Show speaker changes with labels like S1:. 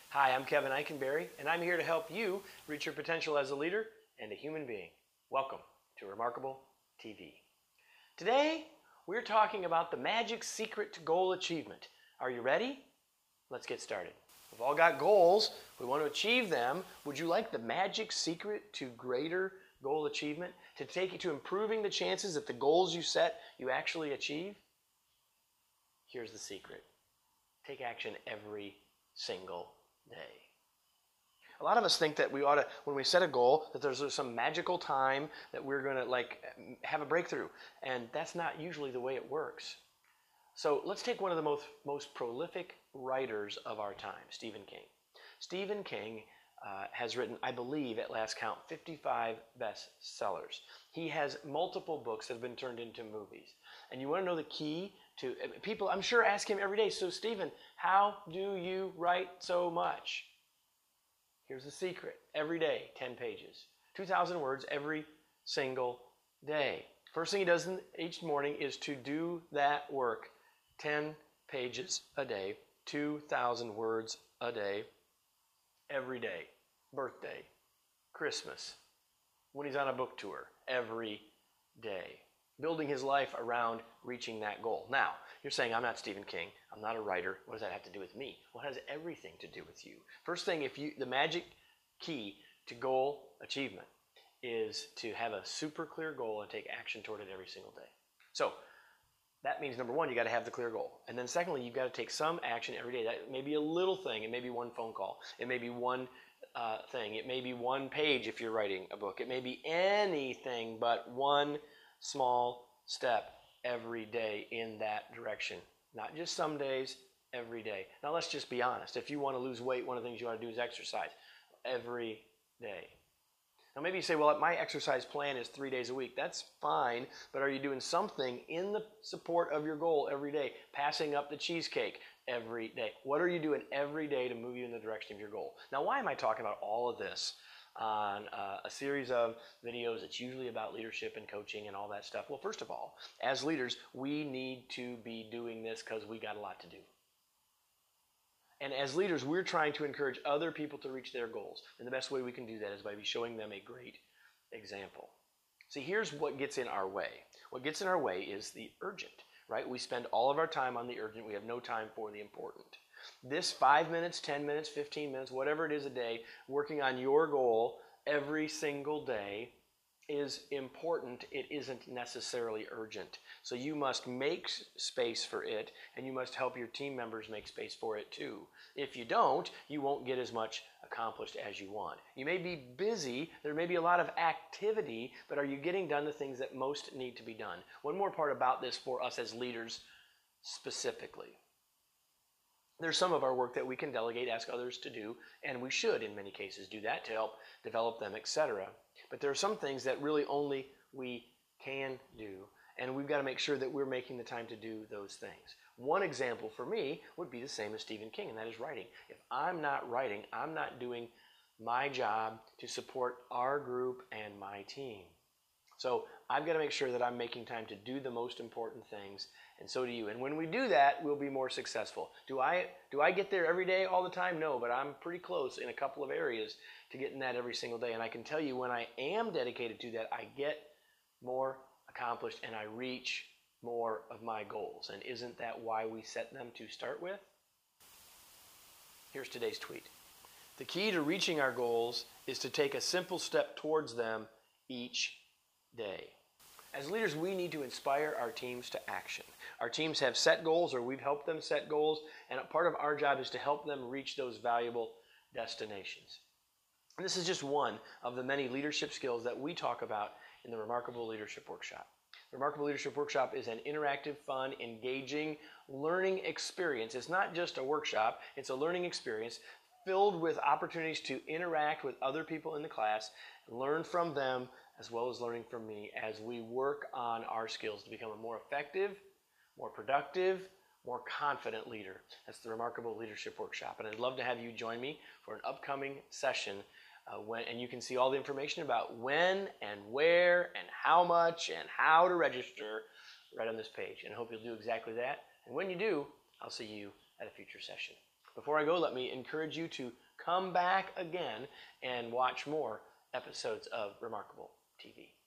S1: Hi, I'm Kevin Eikenberry, and I'm here to help you reach your potential as a leader and a human being. Welcome to Remarkable TV. Today, we're talking about the magic secret to goal achievement. Are you ready? Let's get started. We've all got goals. We want to achieve them. Would you like the magic secret to greater goal achievement? To take you to improving the chances that the goals you set, you actually achieve? Here's the secret. Take action every single day. A lot of us think that we ought to, when we set a goal, that there's some magical time that we're going to have a breakthrough. And that's not usually the way it works. So let's take one of the most prolific writers of our time, Stephen King. Stephen King has written, I believe, at last count, 55 bestsellers. He has multiple books that have been turned into movies. And you want to know the key to, people, I'm sure, ask him every day, so Stephen, how do you write so much? Here's the secret. Every day, 10 pages. 2,000 words every single day. First thing he does each morning is to do that work. 10 pages a day, 2,000 words a day, every day. Birthday, Christmas, when he's on a book tour, every day. Building his life around reaching that goal. Now, you're saying, I'm not Stephen King. I'm not a writer. What does that have to do with me? Well, it has everything to do with you. First thing, the magic key to goal achievement is to have a super clear goal and take action toward it every single day. So that means, number one, you got to have the clear goal. And then secondly, you've got to take some action every day. That may be a little thing. It may be one phone call. It may be one thing. It may be one page if you're writing a book. It may be anything but one small step every day in that direction. Not just some days, every day. Now let's just be honest. If you want to lose weight, one of the things you ought to do is exercise every day. Now maybe you say, well, my exercise plan is 3 days a week. That's fine, but are you doing something in the support of your goal every day? Passing up the cheesecake every day. What are you doing every day to move you in the direction of your goal? Now, why am I talking about all of this on a series of videos that's usually about leadership and coaching and all that stuff? Well, first of all, as leaders, we need to be doing this because we got a lot to do. And as leaders, we're trying to encourage other people to reach their goals. And the best way we can do that is by showing them a great example. See, here's what gets in our way. What gets in our way is the urgent, right? We spend all of our time on the urgent. We have no time for the important. This 5 minutes, 10 minutes, 15 minutes, whatever it is a day, working on your goal every single day is important. It isn't necessarily urgent. So you must make space for it, and you must help your team members make space for it too. If you don't, you won't get as much accomplished as you want. You may be busy, there may be a lot of activity, but are you getting done the things that most need to be done? One more part about this for us as leaders specifically. There's some of our work that we can delegate, ask others to do, and we should in many cases do that to help develop them, etc. But there are some things that really only we can do, and we've got to make sure that we're making the time to do those things. One example for me would be the same as Stephen King, and that is writing. If I'm not writing, I'm not doing my job to support our group and my team. So I've got to make sure that I'm making time to do the most important things, and so do you. And when we do that, we'll be more successful. Do I get there every day all the time? No, but I'm pretty close in a couple of areas to getting that every single day. And I can tell you when I am dedicated to that, I get more accomplished and I reach more of my goals. And isn't that why we set them to start with? Here's today's tweet. The key to reaching our goals is to take a simple step towards them each day. As leaders, we need to inspire our teams to action. Our teams have set goals, or we've helped them set goals, and a part of our job is to help them reach those valuable destinations. And this is just one of the many leadership skills that we talk about in the Remarkable Leadership Workshop. The Remarkable Leadership Workshop is an interactive, fun, engaging learning experience. It's not just a workshop, it's a learning experience filled with opportunities to interact with other people in the class, learn from them, as well as learning from me as we work on our skills to become a more effective, more productive, more confident leader. That's the Remarkable Leadership Workshop. And I'd love to have you join me for an upcoming session and you can see all the information about when and where and how much and how to register right on this page. And I hope you'll do exactly that. And when you do, I'll see you at a future session. Before I go, let me encourage you to come back again and watch more episodes of Remarkable TV.